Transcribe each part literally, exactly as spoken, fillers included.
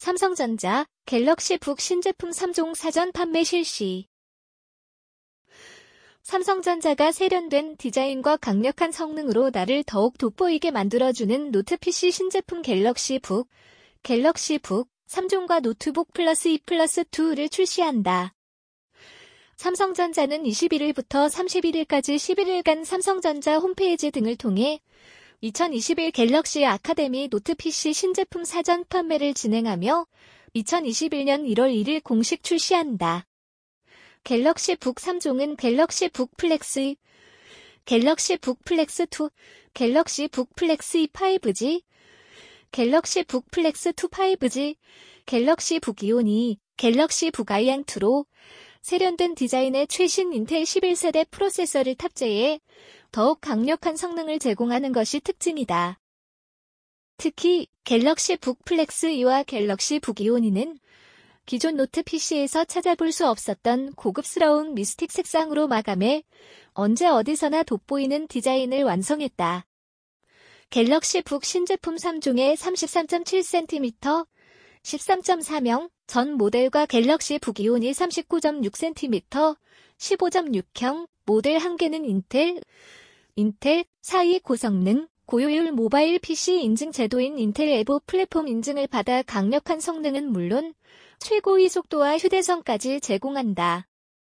삼성전자, 갤럭시 북 신제품 삼 종 사전 판매 실시. 삼성전자가 세련된 디자인과 강력한 성능으로 나를 더욱 돋보이게 만들어주는 노트 피씨 신제품 갤럭시 북, 갤럭시 북 삼 종과 노트북 플러스 이 플러스 이를 출시한다. 삼성전자는 이십일일부터 삼십일일까지 십일 일간 삼성전자 홈페이지 등을 통해 이천이십일 갤럭시 아카데미 노트 피씨 신제품 사전 판매를 진행하며 이천이십일년 일월 일일 공식 출시한다. 갤럭시 북 삼 종은 갤럭시 북 플렉스, 갤럭시 북 플렉스 이, 갤럭시 북 플렉스 이 파이브지, 갤럭시 북 플렉스 이 파이브지, 갤럭시 북 이온이, 갤럭시 북 아이언 이로 세련된 디자인의 최신 인텔 십일 세대 프로세서를 탑재해 더욱 강력한 성능을 제공하는 것이 특징이다. 특히 갤럭시 북 플렉스 이와 갤럭시 북 이온이는 기존 노트 피씨에서 찾아볼 수 없었던 고급스러운 미스틱 색상으로 마감해 언제 어디서나 돋보이는 디자인을 완성했다. 갤럭시 북 신제품 삼 종의 삼십삼 점 칠 센티미터, 십삼 점 사명 전 모델과 갤럭시 북 이온이 삼십구 점 육 센티미터, 십오 점 육형 모델 한 개는 인텔, 인텔 사 이 고성능, 고효율 모바일 피씨 인증 제도인 인텔 에보 플랫폼 인증을 받아 강력한 성능은 물론 최고의 속도와 휴대성까지 제공한다.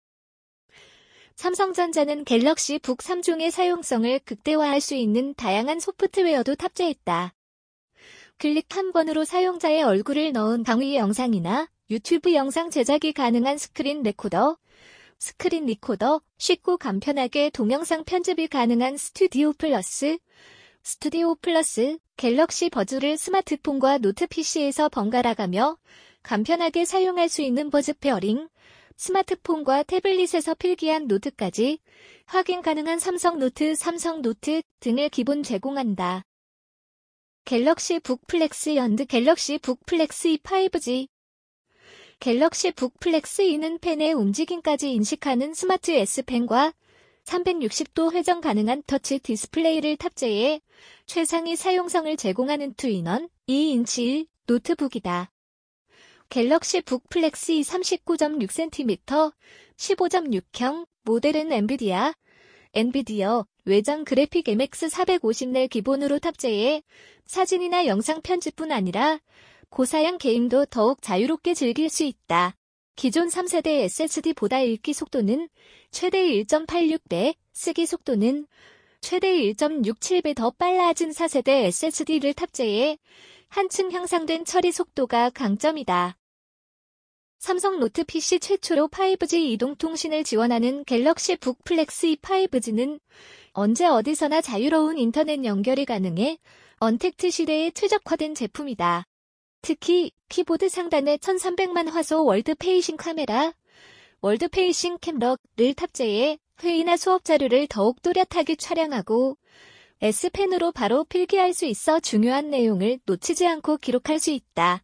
삼성전자는 갤럭시 북 삼 종의 사용성을 극대화할 수 있는 다양한 소프트웨어도 탑재했다. 클릭 한 번으로 사용자의 얼굴을 넣은 강의 영상이나 유튜브 영상 제작이 가능한 스크린 레코더, 스크린 리코더, 쉽고 간편하게 동영상 편집이 가능한 스튜디오 플러스, 스튜디오 플러스, 갤럭시 버즈를 스마트폰과 노트 피씨에서 번갈아가며 간편하게 사용할 수 있는 버즈 페어링, 스마트폰과 태블릿에서 필기한 노트까지 확인 가능한 삼성 노트, 삼성 노트 등을 기본 제공한다. 갤럭시 북 플렉스 연드 갤럭시 북 플렉스 이 파이브지 갤럭시 북 플렉스 이는 펜의 움직임까지 인식하는 스마트 S펜과 삼백육십 도 회전 가능한 터치 디스플레이를 탑재해 최상위 사용성을 제공하는 투인원 이 인치 노트북이다. 갤럭시 북 플렉스 이 삼십구 점 육 센티미터, 십오 점 육형 모델은 엔비디아, 엔비디아 외장 그래픽 엠엑스 사백오십 를 기본으로 탑재해 사진이나 영상 편집뿐 아니라 고사양 게임도 더욱 자유롭게 즐길 수 있다. 기존 삼 세대 에스에스디보다 읽기 속도는 최대 일 점 팔육 배, 쓰기 속도는 최대 일 점 육칠 배 더 빨라진 사 세대 에스에스디를 탑재해 한층 향상된 처리 속도가 강점이다. 삼성 노트 피씨 최초로 파이브지 이동통신을 지원하는 갤럭시 북 플렉스 이 파이브지는 언제 어디서나 자유로운 인터넷 연결이 가능해 언택트 시대에 최적화된 제품이다. 특히 키보드 상단에 천삼백만 화소 월드 페이싱 카메라, 월드 페이싱 캠러를 탑재해 회의나 수업 자료를 더욱 또렷하게 촬영하고 S펜으로 바로 필기할 수 있어 중요한 내용을 놓치지 않고 기록할 수 있다.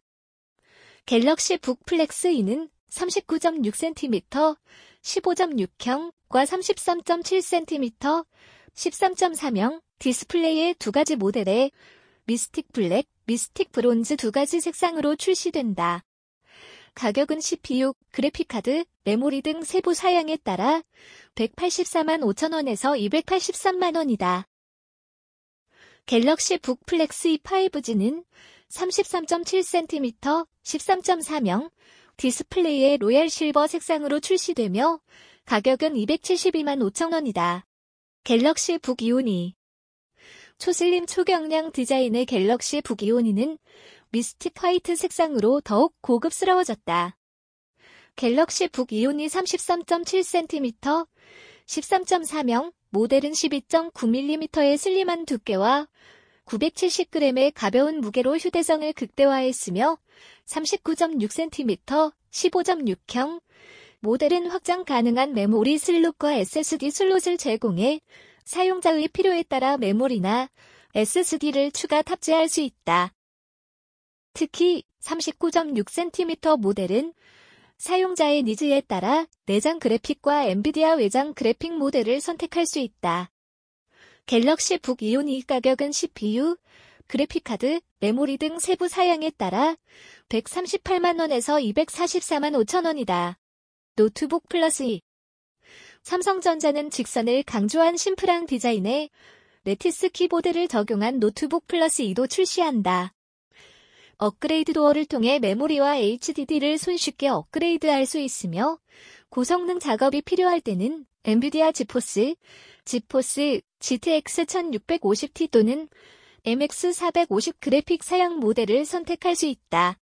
갤럭시 북 플렉스 이는 삼십구 점 육 센티미터, 십오 점 육형과 삼십삼 점 칠 센티미터, 십삼 점 사명 디스플레이의 두 가지 모델에 미스틱 블랙, 미스틱 브론즈 두 가지 색상으로 출시된다. 가격은 씨피유, 그래픽카드, 메모리 등 세부 사양에 따라 백팔십사만 오천 원에서 이백팔십삼만 원이다. 갤럭시 북 플렉스 이 파이브지는 삼십삼 점 칠 센티미터, 십삼 점 사명 디스플레이의 로얄 실버 색상으로 출시되며 가격은 이백칠십이만 오천 원이다. 갤럭시 북 이온이 초슬림 초경량 디자인의 갤럭시 북 이온이는 미스틱 화이트 색상으로 더욱 고급스러워졌다. 갤럭시 북 이온이 삼십삼 점 칠 센티미터, 십삼 점 사명 모델은 십이 점 구 밀리미터의 슬림한 두께와 구백칠십 그램의 가벼운 무게로 휴대성을 극대화했으며 삼십구 점 육 센티미터, 십오 점 육형 모델은 확장 가능한 메모리 슬롯과 에스에스디 슬롯을 제공해 사용자의 필요에 따라 메모리나 에스에스디를 추가 탑재할 수 있다. 특히 삼십구 점 육 센티미터 모델은 사용자의 니즈에 따라 내장 그래픽과 엔비디아 외장 그래픽 모델을 선택할 수 있다. 갤럭시 북 이온이 가격은 씨피유, 그래픽카드, 메모리 등 세부 사양에 따라 백삼십팔만 원에서 이백사십사만 오천 원이다. 노트북 플러스 이. 삼성전자는 직선을 강조한 심플한 디자인에 레티스 키보드를 적용한 노트북 플러스 이도 출시한다. 업그레이드 도어를 통해 메모리와 에이치디디를 손쉽게 업그레이드할 수 있으며 고성능 작업이 필요할 때는 엔비디아 지포스, 지포스 지티엑스 천육백오십 티 또는 엠엑스 사백오십 그래픽 사양 모델을 선택할 수 있다.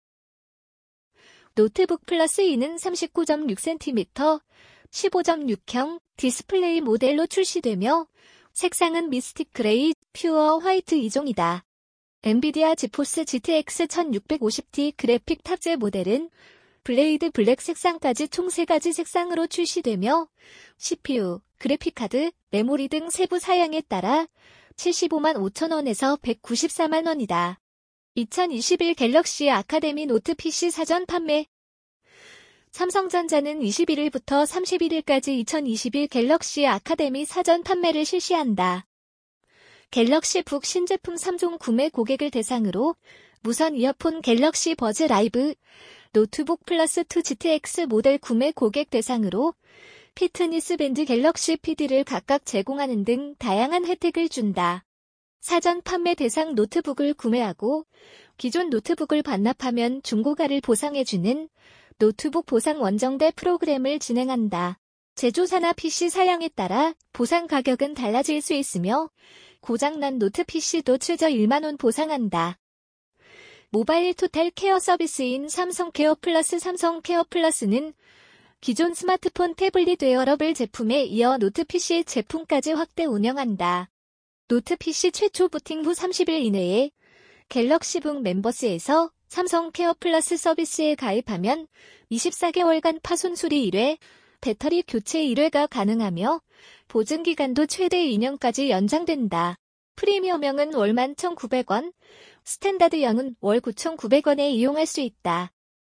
노트북 플러스 이는 삼십구 점 육 센티미터, 십오 점 육형 디스플레이 모델로 출시되며 색상은 미스틱 그레이, 퓨어 화이트 이종이다. 엔비디아 지포스 지티엑스 천육백오십 티 그래픽 탑재 모델은 블레이드 블랙 색상까지 총 세 가지 색상으로 출시되며 씨피유, 그래픽카드, 메모리 등 세부 사양에 따라 칠십오만 오천 원에서 백구십사만 원이다. 이천이십일 갤럭시 아카데미 노트 피씨 사전 판매. 삼성전자는 이십일 일부터 삼십일 일까지 이천이십일 갤럭시 아카데미 사전 판매를 실시한다. 갤럭시 북 신제품 삼 종 구매 고객을 대상으로 무선 이어폰 갤럭시 버즈 라이브, 노트북 플러스 투 지티엑스 모델 구매 고객 대상으로 피트니스 밴드 갤럭시 피디를 각각 제공하는 등 다양한 혜택을 준다. 사전 판매 대상 노트북을 구매하고 기존 노트북을 반납하면 중고가를 보상해주는 노트북 보상 원정대 프로그램을 진행한다. 제조사나 피씨 사양에 따라 보상 가격은 달라질 수 있으며 고장난 노트 피씨도 최저 일만 원 보상한다. 모바일 토탈 케어 서비스인 삼성 케어 플러스 삼성 케어 플러스는 기존 스마트폰, 태블릿, 웨어러블 제품에 이어 노트 피씨 제품까지 확대 운영한다. 노트 피씨 최초 부팅 후 삼십 일 이내에 갤럭시북 멤버스에서 삼성 케어 플러스 서비스에 가입하면 이십사 개월간 파손 수리 일 회, 배터리 교체 일 회가 가능하며 보증기간도 최대 이 년까지 연장된다. 프리미엄형은 월만 천구백 원, 스탠다드형은 월 구천구백 원에 이용할 수 있다.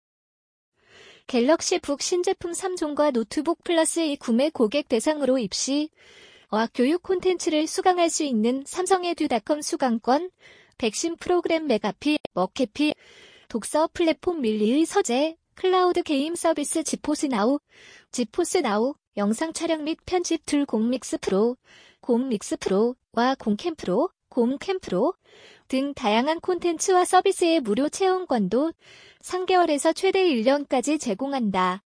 갤럭시 북 신제품 삼 종과 노트북 플러스 이 구매 고객 대상으로 입시, 어학 교육 콘텐츠를 수강할 수 있는 삼성에듀닷컴 수강권, 백신 프로그램 메가피, 머케피, 독서 플랫폼 밀리의 서재, 클라우드 게임 서비스 지포스 나우, 지포스 나우, 영상 촬영 및 편집 툴 곰믹스 프로, 곰믹스 프로와 곰캠 프로, 곰캠 프로 등 다양한 콘텐츠와 서비스의 무료 체험권도 삼 개월에서 최대 일 년까지 제공한다.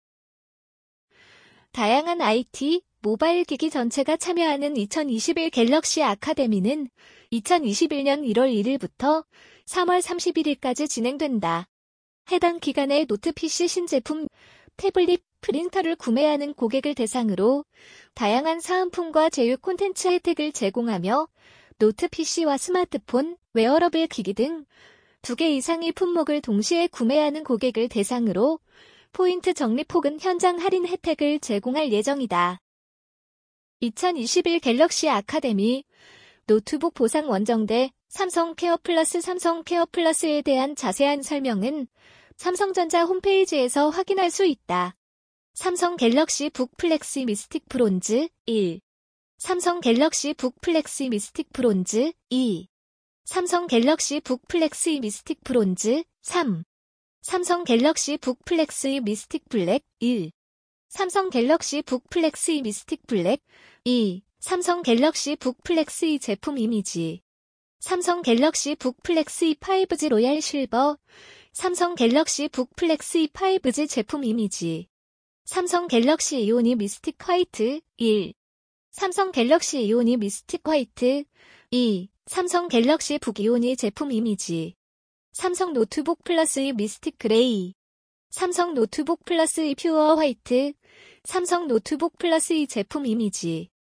다양한 아이티, 모바일 기기 전체가 참여하는 이천이십일 갤럭시 아카데미는 이천이십일 년 일월 일 일부터 삼월 삼십일 일까지 진행된다. 해당 기간에 노트 피씨 신제품, 태블릿, 프린터를 구매하는 고객을 대상으로 다양한 사은품과 제휴 콘텐츠 혜택을 제공하며 노트 피씨와 스마트폰, 웨어러블 기기 등 두 개 이상의 품목을 동시에 구매하는 고객을 대상으로 포인트 적립 혹은 현장 할인 혜택을 제공할 예정이다. 이천이십일 갤럭시 아카데미 노트북 보상 원정대 삼성 케어 플러스 삼성 케어 플러스에 대한 자세한 설명은 삼성전자 홈페이지에서 확인할 수 있다. 삼성 갤럭시 북 플렉시 미스틱 브론즈 일, 삼성 갤럭시 북 플렉시 미스틱 브론즈 이, 삼성 갤럭시 북 플렉시 미스틱 브론즈 삼, 삼성 갤럭시 북 플렉시 미스틱 블랙 일, 삼성 갤럭시 북 플렉시 미스틱 블랙 이, 삼성 갤럭시 북 플렉시 제품 이미지, 삼성 갤럭시 북 플렉시 파이브지 로얄 실버, 삼성 갤럭시 북 플렉시 파이브지 제품 이미지, 삼성 갤럭시 이오니 미스틱 화이트 일, 삼성 갤럭시 이오니 미스틱 화이트 이, 삼성 갤럭시 북 이오니 제품 이미지, 삼성 노트북 플러스 이 미스틱 그레이, 삼성 노트북 플러스 이 퓨어 화이트, 삼성 노트북 플러스 이 제품 이미지.